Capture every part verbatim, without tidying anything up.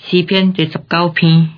诗篇第十九篇，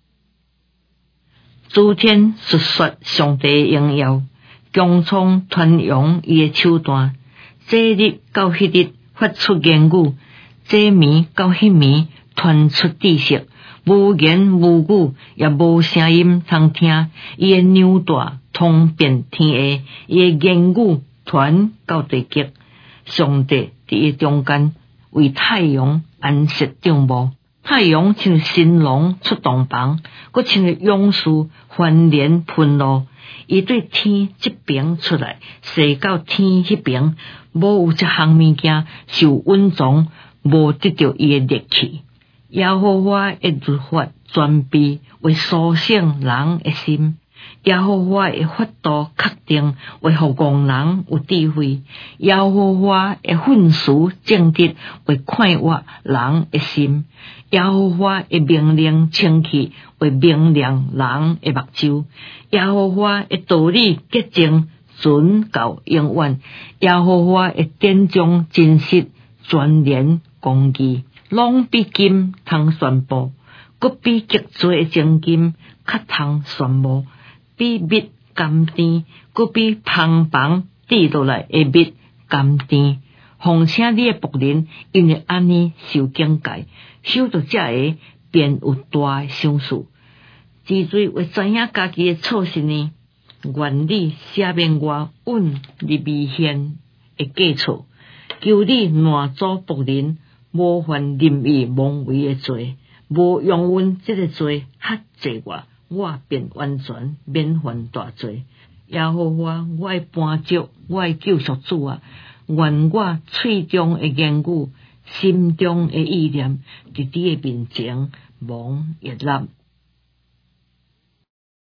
诸天述说上帝的荣耀，穹苍传扬伊的手段。这日到迄日发出言语，这暝到迄暝传出知识。无言无语，也无声音通听。伊的牛大通遍天下，伊的言语传到地极。上帝伫伊中间，为太阳安设帐幕。太阳像神龙出洞房，佮像勇士翻脸喷露。伊对天这边出来，射到天迄边，无有一项物件受稳重，无得到伊的力气。耶和华的律法全备，为苏醒人的心。耶和华的法度确定，为互戇人有智慧。耶和华的训词正直，为快活人的心。耶和华的命令清气，为明亮人的目睭。耶和华的道理洁净，存到永远。耶和华的典章真实，全然公义。拢比金通宣布，搁比极多的精金较通宣布，比蜜甘甜，搁比芳芳滴落来的蜜甘甜。况且你的仆人因为安尼受警戒，守着这个便有大的赏赐。之最为知影家己的错失呢，愿你赦免我稳入危险的过错，求你难做仆人。无犯任意妄为的罪，无用阮这个罪吓济我，我便完全免犯大罪。耶和华，我的帮助，我的救赎主啊！愿我喙中的言语，心中的意念，伫你的面前蒙悦纳。